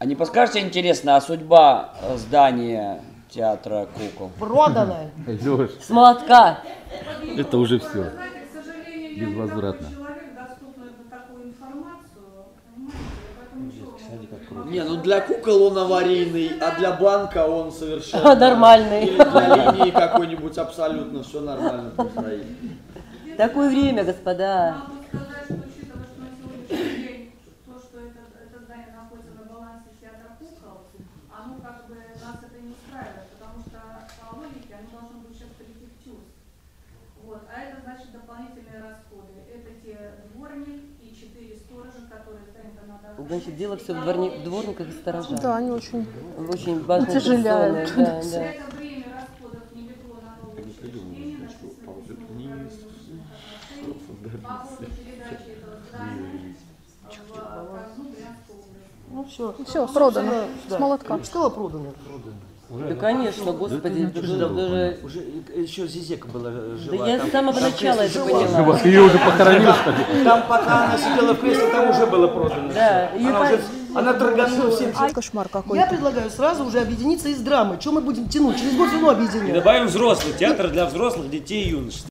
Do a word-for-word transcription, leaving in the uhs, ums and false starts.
А не подскажете, интересно, а судьба здания театра кукол? Продано. Лёш, С молотка. это уже все. Знаете, к сожалению, я не Безвозвратно. такой человек, доступный на такую информацию, понимаете, поэтому ничего. Не, ну для кукол он аварийный, а для банка он совершенно... Нормальный. Или для линии какой-нибудь абсолютно все нормально происходит. Такое время, господа. Могу сказать, что учитывая, что на сегодняшний день то, что это, это здание находится на балансе театра кукол, оно как бы нас это не устраивает, потому что по логике оно должно быть сейчас прийти в ТЮЗ. Вот. А это значит дополнительные расходы. Это те дворник и четыре сторожа, которые стоят на дороге. Значит, дело все в, дворни... в дворниках и сторожах. Да, они очень Очень важно. утяжеляют. Да, За да. это время расходов не легло на новые учреждения, на численность по поводу передачи этого здания в казну Брянской области. Ну все. все продано. Да. С молотка. Что продано? Да, конечно, господи, это же даже... Уже еще Зизека была жива. Да я там- с самого там начала это жива. поняла. Ты ее уже похоронил, что ли? Там пока она сидела в кресле, там уже было продано. Да, всё. и Она, по- уже, она торганула всем. Кошмар какой. Я предлагаю сразу уже объединиться из драмы. Что мы будем тянуть? Через год все равно И объединим. добавим взрослый, театр для взрослых, детей и юношей.